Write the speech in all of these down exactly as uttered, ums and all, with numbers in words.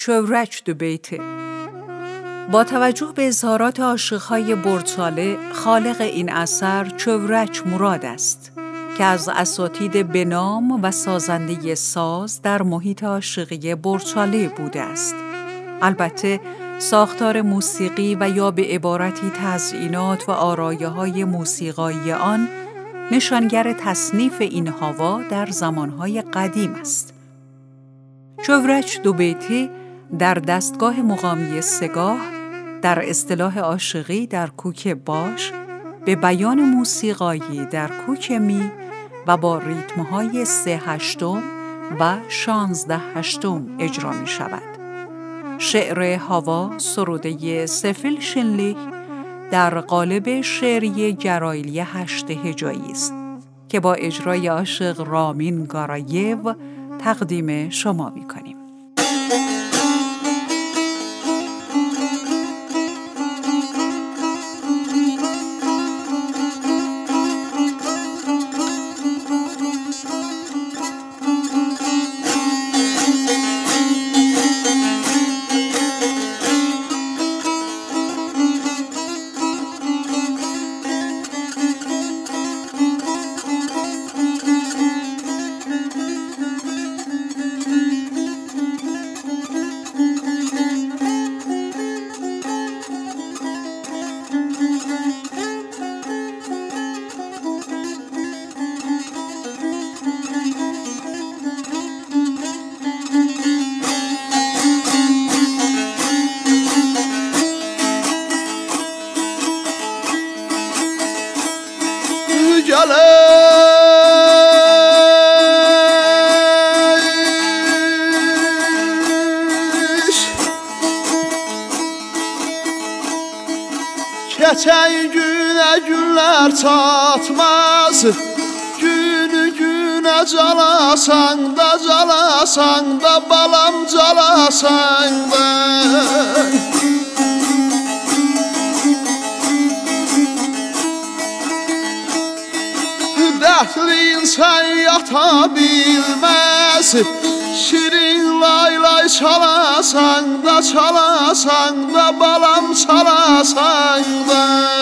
چوورک دو بیتی. با توجه به اظهارات عاشق‌های برتاله، خالق این اثر چوورک مراد است که از اساتید بنام و سازنده ساز در محیط عاشقی برتاله بوده است. البته ساختار موسیقی و یا به عبارتی تزیینات و آرایه‌های موسیقایی آن نشانگر تصنیف این هوا در زمانهای قدیم است. چوورک دو بیتی در دستگاه مقامی سگاه در اصطلاح عاشقی در کوک باش به بیان موسیقایی در کوک می و با ریتم‌های سه هشتم و شانزده هشتم اجرا می شود. شعر هوا سروده سفیل شنلیک در قالب شعری گرایلی هشت هجایی است که با اجرای عاشق رامین گارایو تقدیم شما می کنیم. Keçen güne günler çatmaz, günü güne calasan da calasan da balam calasan da. Dertli insan yata bilmez, şirin lay lay çalasan da çalasan da balam çalasan da.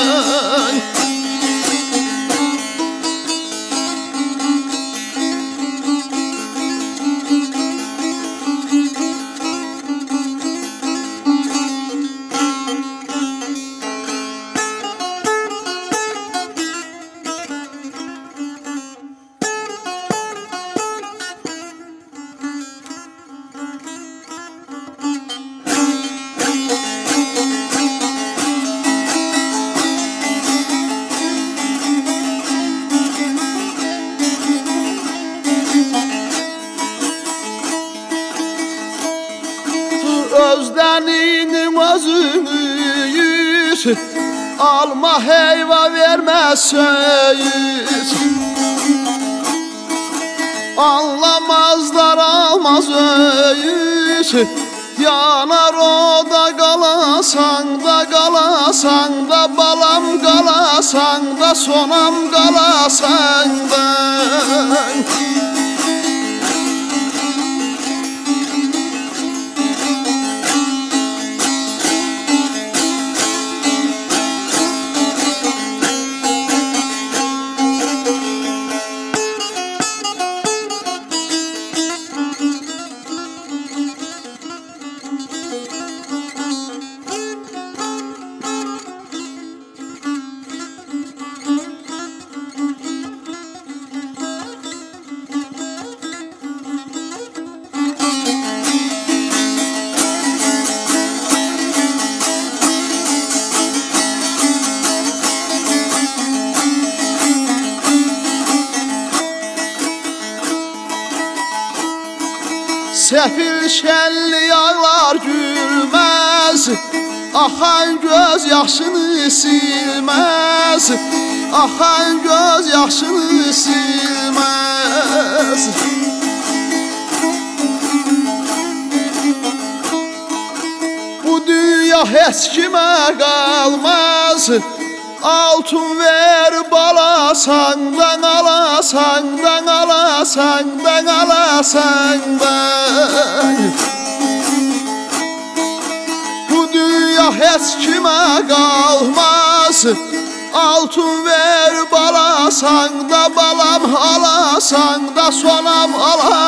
Özdeninin özünü alma heyva vermez söğüt. Anlamazlar almaz öğüt. Yanar o da kalasan da kalasan da balam kalasan da sonam kalasan da. Sefil şelli yağlar gülmez, akan göz yaşını silmez, akan göz yaşını silmez. Bu dünya heç kime kalmaz, altın ver balasandan alasandan alasandan alasandan. dünya heç kimə qalmaz. Altın ver balasan da balam, alasan da sonam alasan.